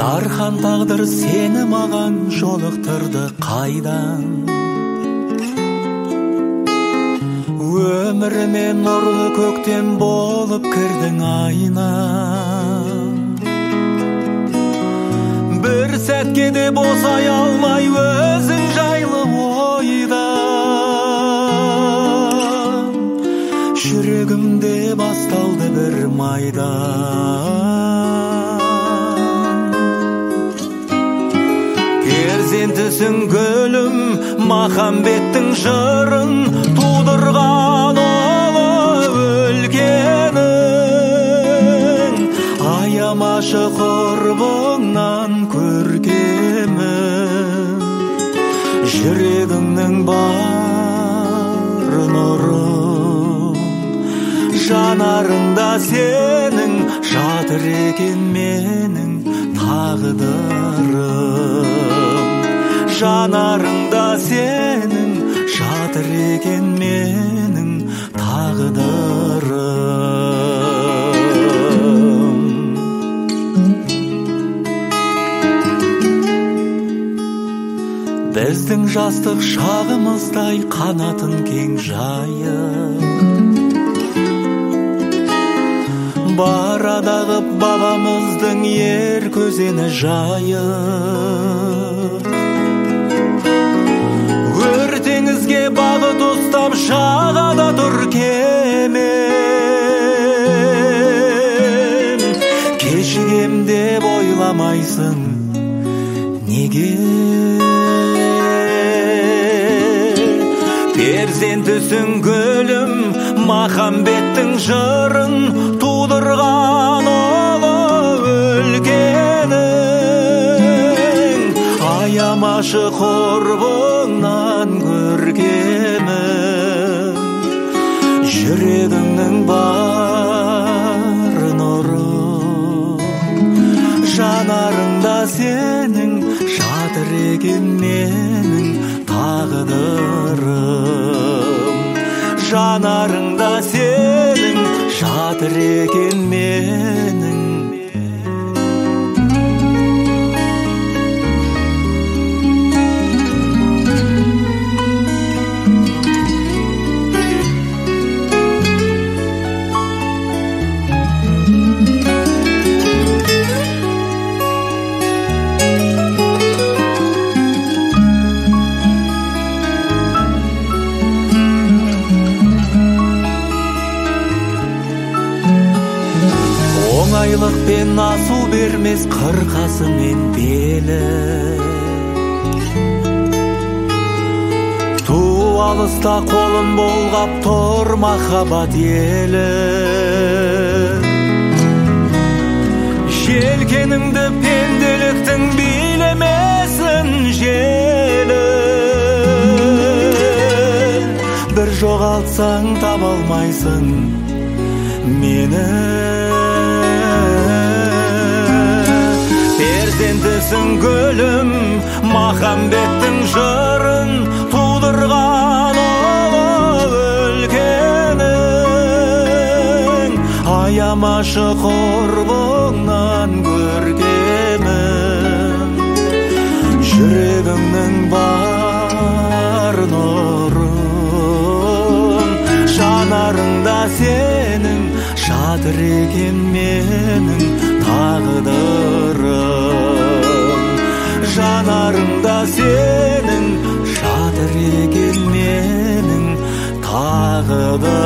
дархан тағдыр сені маған жолықтырды қайдан. Өміріме нұрлы көктем болып кірдің айнам. Бір сәтке де босай алмай өзің жайлы ойдан. Жүрегімде басталды бір майдан. Перзентісің гүлім, махамбеттің жырын тудырған ұлы өлкенің. Аямашы құрбыңнан көркемін, жүрегіңнің бар нұрын. Жанарыңда сенің жатыр екен менің тағдырым. Жанарыңда сенің жатыр екен менің тағдырым. Біздің жастық шағымыздай қанатын кең жайып, барадағы бабамыздың ер көзені жайып. Өртеңізге бағыт ұстап жағада тұр кемем. Кешігем деп ойламайсың неге? Перзентісің гүлім, махамбеттің жырын тудырған ұлы өлкенің. Аямашы құрбыңнан көркемін, жүрегіңнің бар нұрын. Жанарыңда сенің жатыр екен менің тағдырым. Жанарыңда сенің жатыр екен менің. Оңайлықпен асу бермес қырқасы мен белі. Ту алыста қолын болғап тұр махаббат елі. Желкеніңді пенделіктің билемесін желі. Бір жоғалтсаң таба алмайсың мені. Перзентісің гүлім, махамбеттің жырын тудырған ұлы өлкенің. Аямашы құрбыңнан көркемін, жүрегіңнің бар нұрын. Жанарыңда сенің жатыр екен менің тағдырым. Жанарыңда сенің жатыр екен менің тағдырым.